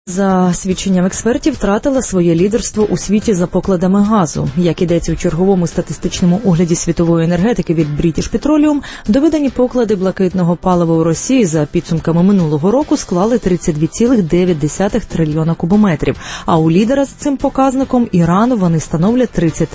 За свідченням експертів, втратила своє лідерство у світі за покладами газу. Як ідеться у черговому статистичному огляді світової енергетики від British Petroleum, доведені поклади блакитного палива у Росії за підсумками минулого року склали 32,9 трильйона кубометрів, а у лідера з цим показником Ірану вони становлять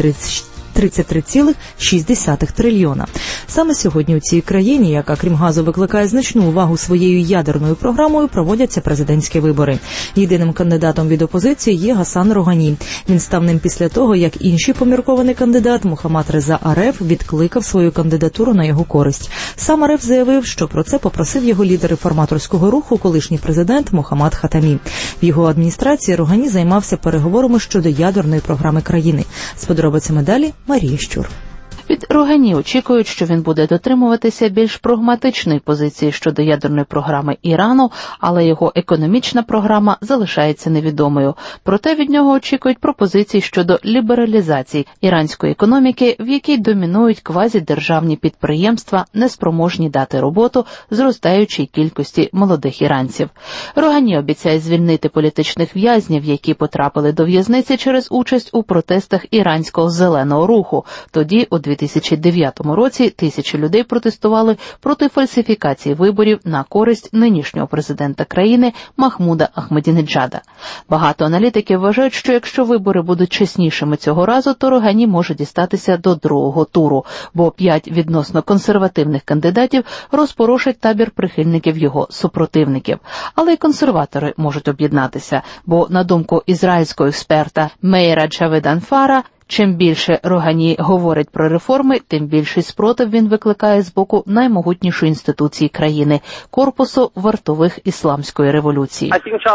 33,6 трильйона. Саме сьогодні у цій країні, яка крім газу викликає значну увагу своєю ядерною програмою, проводяться президентські вибори. Єдиним кандидатом від опозиції є Гасан Рогані. Він став ним після того, як інший поміркований кандидат Мохаммад Реза Ареф відкликав свою кандидатуру на його користь. Сам Ареф заявив, що про це попросив його лідер реформаторського руху, колишній президент Мохаммад Хатамі. В його адміністрації Рогані займався переговорами щодо ядерної програми країни. З подробицями далі Марія Щур. Від Рогані очікують, що він буде дотримуватися більш прагматичної позиції щодо ядерної програми Ірану, але його економічна програма залишається невідомою. Проте від нього очікують пропозиції щодо лібералізації іранської економіки, в якій домінують квазідержавні підприємства, неспроможні дати роботу зростаючій кількості молодих іранців. Рогані обіцяє звільнити політичних в'язнів, які потрапили до в'язниці через участь у протестах іранського зеленого руху. Тоді, у 2009 році, тисячі людей протестували проти фальсифікації виборів на користь нинішнього президента країни Махмуда Ахмадінеджада. Багато аналітиків вважають, що якщо вибори будуть чеснішими цього разу, то Рогані може дістатися до другого туру, бо 5 відносно консервативних кандидатів розпорошать табір прихильників його супротивників. Але й консерватори можуть об'єднатися, бо, на думку ізраїльського експерта Меїра Джаведанфара, чим більше Рогані говорить про реформи, тим більший спротив він викликає з боку наймогутнішої інституції країни – Корпусу вартових ісламської революції.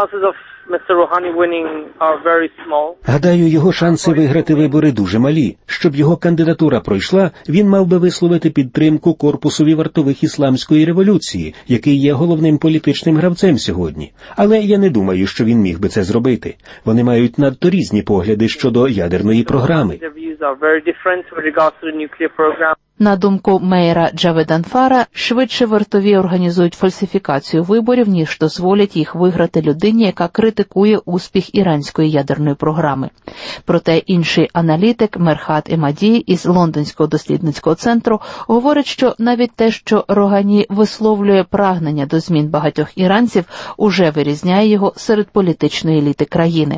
Гадаю, його шанси виграти вибори дуже малі. Щоб його кандидатура пройшла, він мав би висловити підтримку Корпусові вартових ісламської революції, який є головним політичним гравцем сьогодні. Але я не думаю, що він міг би це зробити. Вони мають надто різні погляди щодо ядерної програми. На думку Меїра Джаведанфара, швидше вартові організують фальсифікацію виборів, ніж дозволять їх виграти людині, яка критикує успіх іранської ядерної програми. Проте інший аналітик Мерхат Емаді із Лондонського дослідницького центру говорить, що навіть те, що Рогані висловлює прагнення до змін багатьох іранців, уже вирізняє його серед політичної еліти країни.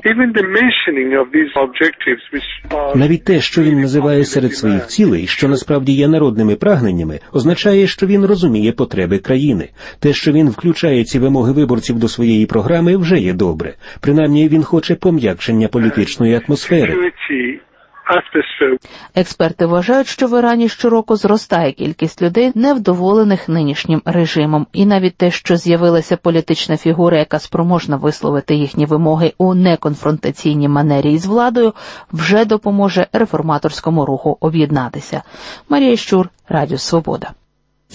Навіть те, що він називає серед своїх цілей, що насправді є народними прагненнями, означає, що він розуміє потреби країни. Те, що він включає ці вимоги виборців до своєї програми, вже є добре. Принаймні, він хоче пом'якшення політичної атмосфери. Експерти вважають, що в Ірані щороку зростає кількість людей, невдоволених нинішнім режимом. І навіть те, що з'явилася політична фігура, яка спроможна висловити їхні вимоги у неконфронтаційній манері із владою, вже допоможе реформаторському руху об'єднатися. Марія Щур, Радіо Свобода.